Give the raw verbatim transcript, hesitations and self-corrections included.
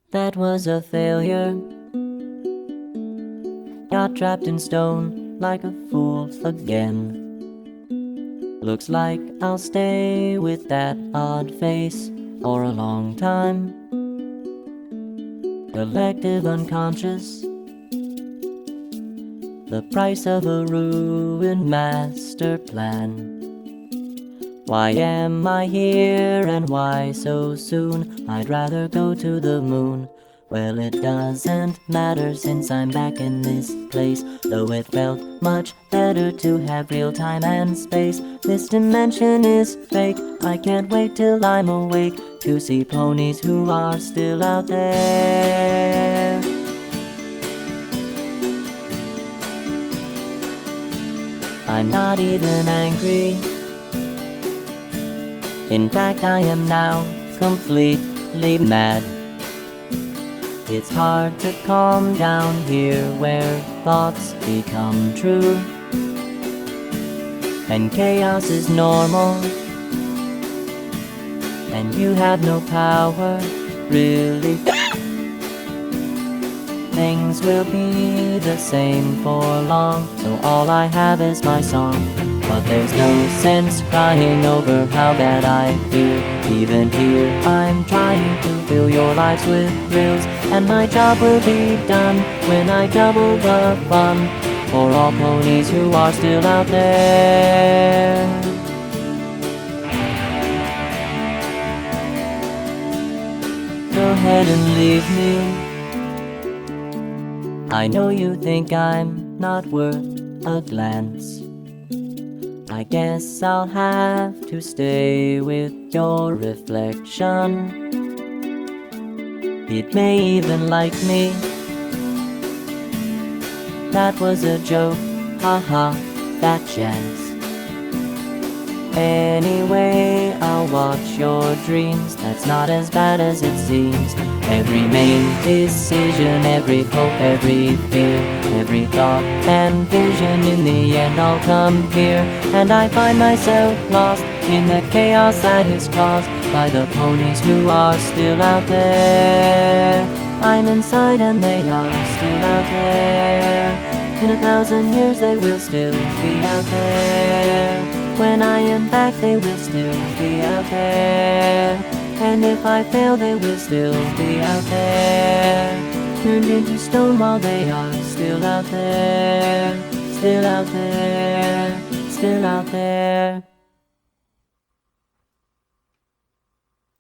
That was a failure. Got trapped in stone like a fool again. Looks like I'll stay with that odd face for a long time. Collective unconscious, the price of a ruined master plan. Why am I here and why so soon? I'd rather go to the moon. Well, it doesn't matter since I'm back in this place, though it felt much better to have real time and space. This dimension is fake, I can't wait till I'm awake to see ponies who are still out there. I'm not even angry. In fact, I am now completely mad. It's hard to calm down here where thoughts become true, and chaos is normal, and you have no power, really. Things will be the same for long, so all I have is my song. But there's no sense crying over how bad I feel. Even here I'm trying to fill your lives with thrills, and my job will be done when I double the fun for all ponies who are still out there. Go ahead and leave me. I know you think I'm not worth a glance. I guess I'll have to stay with your reflection. It may even like me. That was a joke, haha, that chance. Anyway, I'll watch your dreams. That's not as bad as it seems. Every main decision, every hope, every fear, every thought and vision, in the end I'll come here. And I find myself lost in the chaos that is caused by the ponies who are still out there. I'm inside and they are still out there. In a thousand years they will still be out there. When I am back they will still be out there. And if I fail they will still be out there. Turned into stone while they are still out there. Still out there, still out there.